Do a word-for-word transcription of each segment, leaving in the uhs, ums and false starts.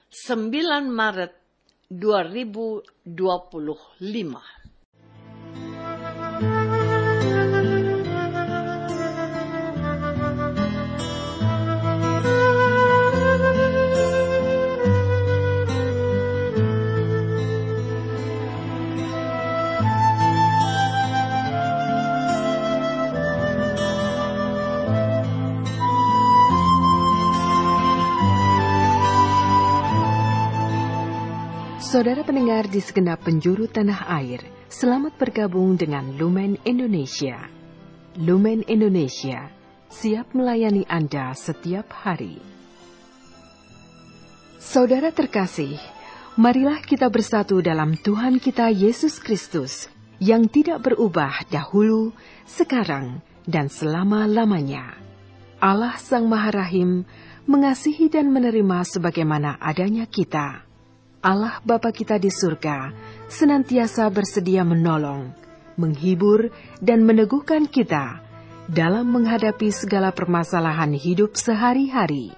sembilan Maret dua ribu dua puluh lima. Saudara pendengar di segenap penjuru tanah air, selamat bergabung dengan Lumen Indonesia. Lumen Indonesia, siap melayani Anda setiap hari. Saudara terkasih, marilah kita bersatu dalam Tuhan kita Yesus Kristus, yang tidak berubah dahulu, sekarang, dan selama-lamanya. Allah Sang Maha Rahim, mengasihi dan menerima sebagaimana adanya kita. Allah Bapa kita di surga senantiasa bersedia menolong, menghibur, dan meneguhkan kita dalam menghadapi segala permasalahan hidup sehari-hari.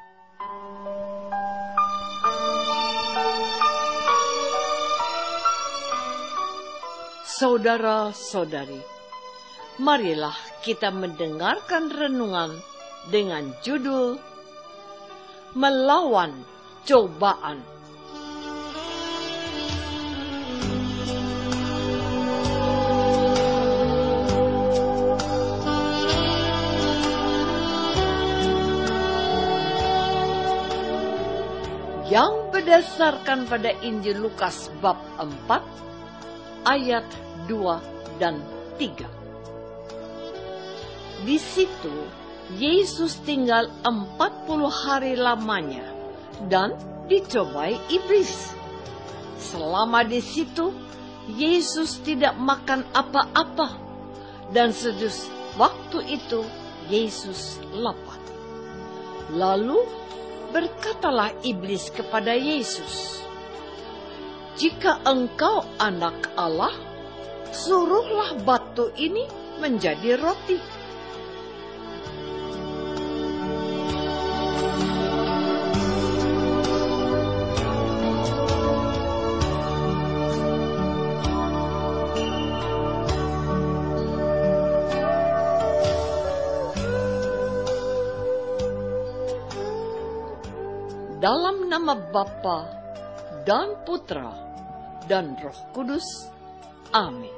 Saudara-saudari, marilah kita mendengarkan renungan dengan judul Melawan Cobaan. Yang berdasarkan pada Injil Lukas bab empat ayat dua dan tiga. Di situ Yesus tinggal empat puluh hari lamanya dan dicobai iblis. Selama di situ Yesus tidak makan apa-apa dan sedus waktu itu Yesus lapar. Lalu berkatalah iblis kepada Yesus, "Jika engkau anak Allah, suruhlah batu ini menjadi roti." Dalam nama Bapa dan Putra dan Roh Kudus. Amin.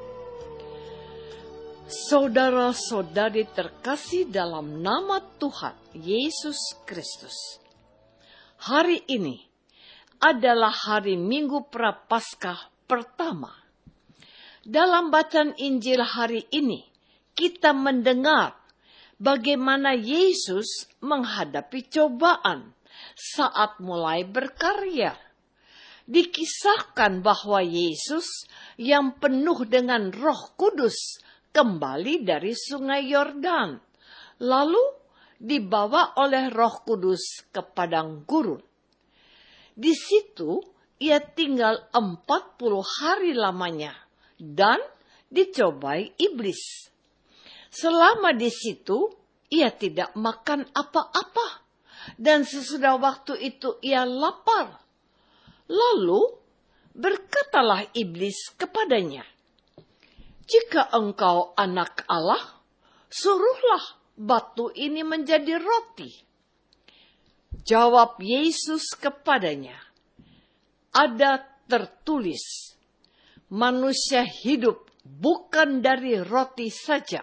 Saudara-saudari terkasih dalam nama Tuhan Yesus Kristus. Hari ini adalah hari Minggu Prapaskah pertama. Dalam bacaan Injil hari ini, kita mendengar bagaimana Yesus menghadapi cobaan saat mulai berkarya. Dikisahkan bahwa Yesus yang penuh dengan Roh Kudus kembali dari Sungai Yordan, lalu dibawa oleh Roh Kudus ke padang gurun. Di situ ia tinggal empat puluh hari lamanya dan dicobai iblis. Selama di situ ia tidak makan apa-apa. Dan sesudah waktu itu ia lapar. Lalu berkatalah iblis kepadanya, "Jika engkau anak Allah, suruhlah batu ini menjadi roti." Jawab Yesus kepadanya, "Ada tertulis, manusia hidup bukan dari roti saja."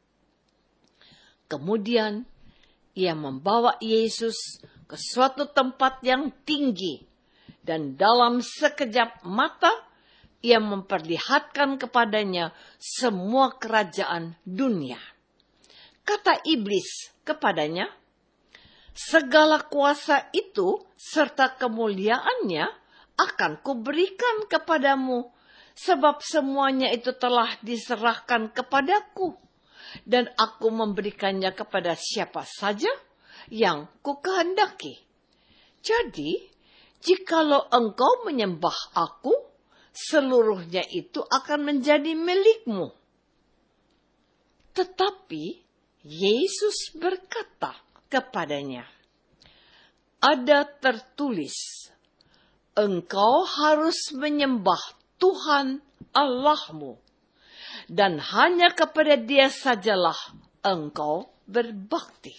Kemudian ia membawa Yesus ke suatu tempat yang tinggi, dan dalam sekejap mata ia memperlihatkan kepadanya semua kerajaan dunia. Kata iblis kepadanya, "Segala kuasa itu serta kemuliaannya akan kuberikan kepadamu, sebab semuanya itu telah diserahkan kepadaku. Dan aku memberikannya kepada siapa saja yang kukehendaki. Jadi, jikalau engkau menyembah aku, seluruhnya itu akan menjadi milikmu." Tetapi Yesus berkata kepadanya, "Ada tertulis, engkau harus menyembah Tuhan Allahmu, dan hanya kepada Dia sajalah engkau berbakti.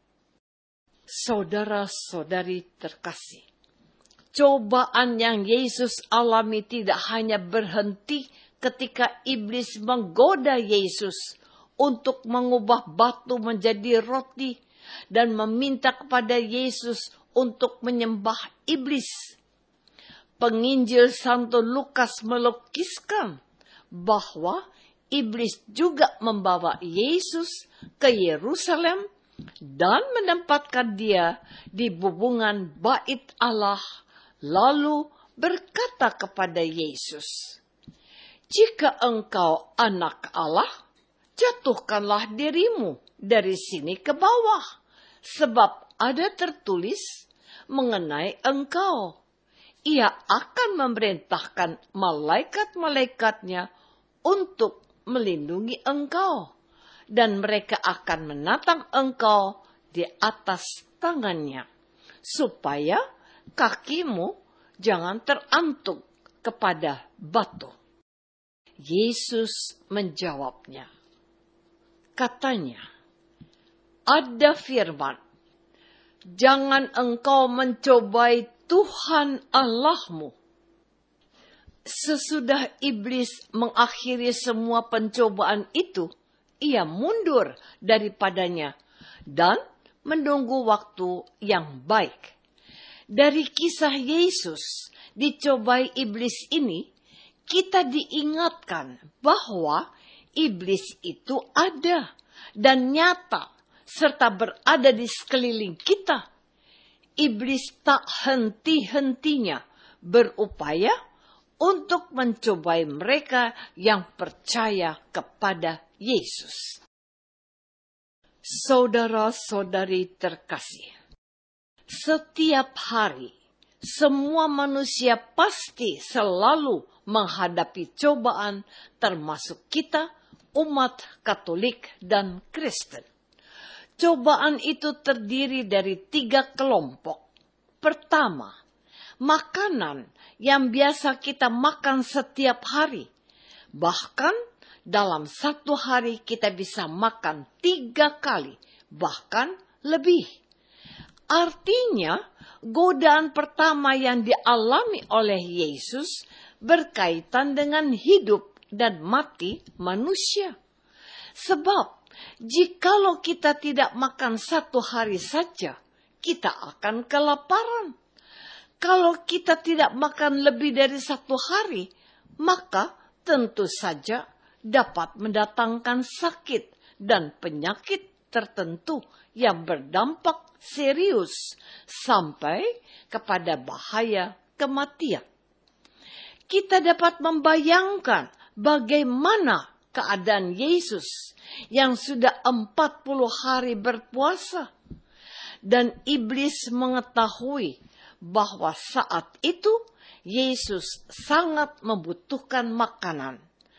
Saudara-saudari terkasih, cobaan yang Yesus alami tidak hanya berhenti ketika iblis menggoda Yesus untuk mengubah batu menjadi roti dan meminta kepada Yesus untuk menyembah iblis. Penginjil Santo Lukas melukiskan bahwa iblis juga membawa Yesus ke Yerusalem dan menempatkan Dia di bubungan bait Allah, lalu berkata kepada Yesus, "Jika engkau anak Allah, jatuhkanlah dirimu dari sini ke bawah, sebab ada tertulis mengenai engkau. Ia akan memerintahkan malaikat-malaikatnya untuk melindungi engkau, dan mereka akan menatang engkau di atas tangannya, supaya kakimu jangan terantuk kepada batu." Yesus menjawabnya. Katanya, "Ada firman, jangan engkau mencobai Tuhan Allahmu." Sesudah iblis mengakhiri semua pencobaan itu, ia mundur daripadanya dan menunggu waktu yang baik. Dari kisah Yesus dicobai iblis ini, kita diingatkan bahwa iblis itu ada dan nyata serta berada di sekeliling kita. Iblis tak henti-hentinya berupaya untuk mencobai mereka yang percaya kepada Yesus. Saudara-saudari terkasih, setiap hari semua manusia pasti selalu menghadapi cobaan, termasuk kita, umat Katolik dan Kristen. Cobaan itu terdiri dari tiga kelompok. Pertama, makanan yang biasa kita makan setiap hari. Bahkan dalam satu hari kita bisa makan tiga kali, bahkan lebih. Artinya, godaan pertama yang dialami oleh Yesus berkaitan dengan hidup dan mati manusia. Sebab, jikalau kita tidak makan satu hari saja, kita akan kelaparan. Kalau kita tidak makan lebih dari satu hari, maka tentu saja dapat mendatangkan sakit dan penyakit tertentu yang berdampak serius sampai kepada bahaya kematian. Kita dapat membayangkan bagaimana keadaan Yesus yang sudah empat puluh hari berpuasa. Dan iblis mengetahui bahwa saat itu Yesus sangat membutuhkan makanan.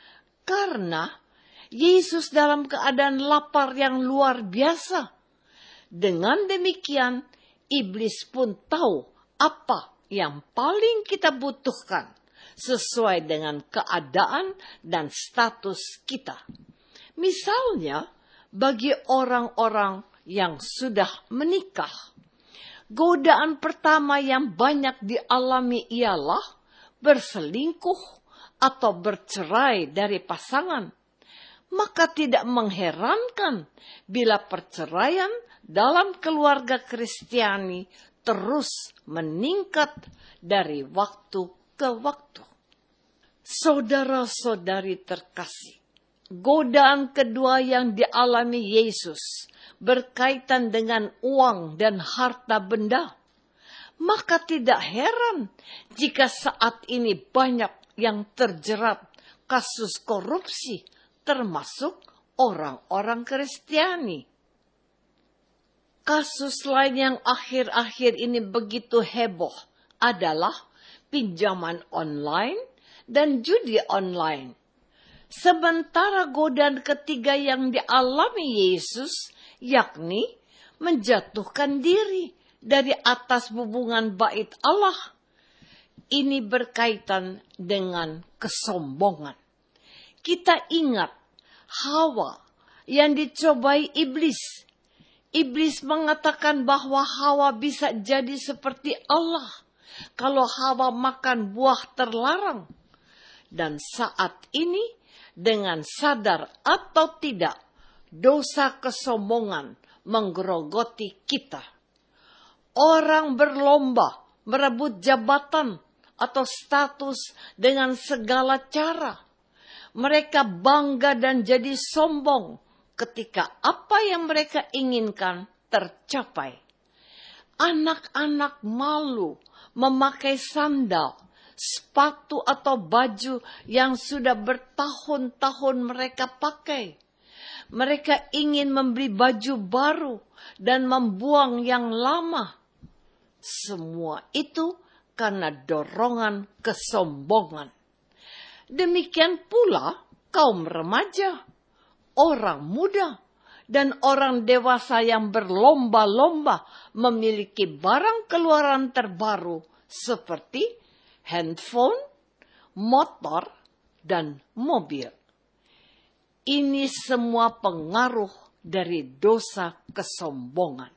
Karena Yesus dalam keadaan lapar yang luar biasa. Dengan demikian, iblis pun tahu apa yang paling kita butuhkan sesuai dengan keadaan dan status kita. Misalnya, bagi orang-orang yang sudah menikah, godaan pertama yang banyak dialami ialah berselingkuh atau bercerai dari pasangan. Maka tidak mengherankan bila perceraian dalam keluarga Kristiani terus meningkat dari waktu ke waktu. Saudara-saudari terkasih, godaan kedua yang dialami Yesus berkaitan dengan uang dan harta benda. Maka tidak heran jika saat ini banyak yang terjerat kasus korupsi, termasuk orang-orang Kristiani. Kasus lain yang akhir-akhir ini begitu heboh adalah pinjaman online dan judi online. Sementara godaan ketiga yang dialami Yesus, yakni menjatuhkan diri dari atas bubungan bait Allah. ini berkaitan dengan kesombongan. Kita ingat Hawa yang dicobai iblis. Iblis mengatakan bahwa Hawa bisa jadi seperti Allah kalau Hawa makan buah terlarang. Dan saat ini, dengan sadar atau tidak, dosa kesombongan menggerogoti kita. Orang berlomba merebut jabatan atau status dengan segala cara. Mereka bangga dan jadi sombong ketika apa yang mereka inginkan tercapai. Anak-anak malu memakai sandal, sepatu atau baju yang sudah bertahun-tahun mereka pakai. Mereka ingin membeli baju baru dan membuang yang lama. Semua itu karena dorongan kesombongan. Demikian pula kaum remaja, orang muda, dan orang dewasa yang berlomba-lomba memiliki barang keluaran terbaru seperti handphone, motor, dan mobil. Ini semua pengaruh dari dosa kesombongan.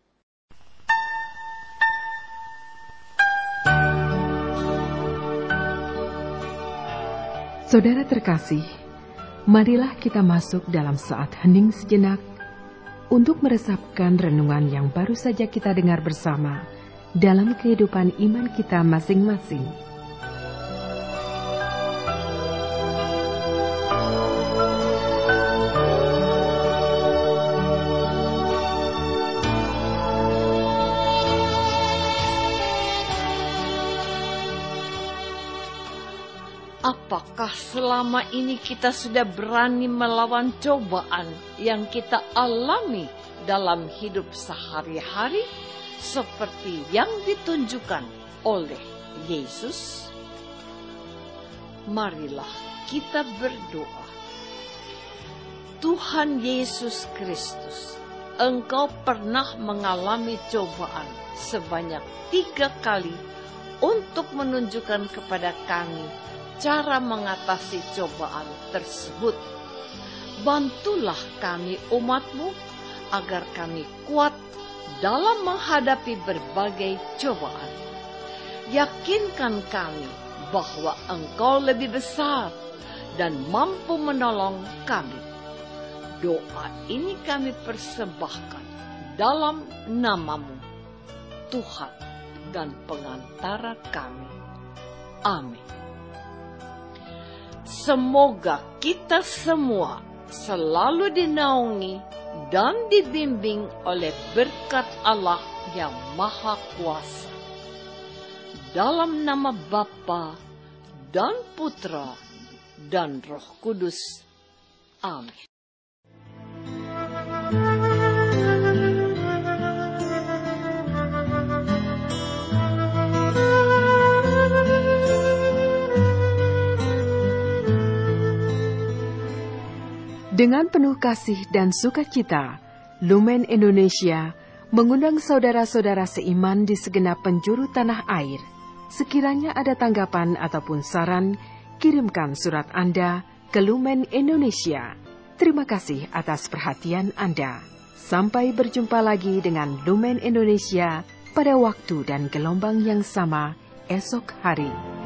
Saudara terkasih, marilah kita masuk dalam saat hening sejenak untuk meresapkan renungan yang baru saja kita dengar bersama dalam kehidupan iman kita masing-masing. Apakah selama ini kita sudah berani melawan cobaan yang kita alami dalam hidup sehari-hari seperti yang ditunjukkan oleh Yesus? Marilah kita berdoa. Tuhan Yesus Kristus, Engkau pernah mengalami cobaan sebanyak tiga kali untuk menunjukkan kepada kami cara mengatasi cobaan tersebut. Bantulah kami umat-Mu agar kami kuat dalam menghadapi berbagai cobaan. Yakinkan kami bahwa Engkau lebih besar dan mampu menolong kami. Doa ini kami persembahkan dalam nama-Mu, Tuhan dan pengantara kami. Amin. Semoga kita semua selalu dinaungi dan dibimbing oleh berkat Allah yang Maha Kuasa. Dalam nama Bapa dan Putra dan Roh Kudus. Amin. Dengan penuh kasih dan sukacita, Lumen Indonesia mengundang saudara-saudara seiman di segenap penjuru tanah air. Sekiranya ada tanggapan ataupun saran, kirimkan surat Anda ke Lumen Indonesia. Terima kasih atas perhatian Anda. Sampai berjumpa lagi dengan Lumen Indonesia pada waktu dan gelombang yang sama esok hari.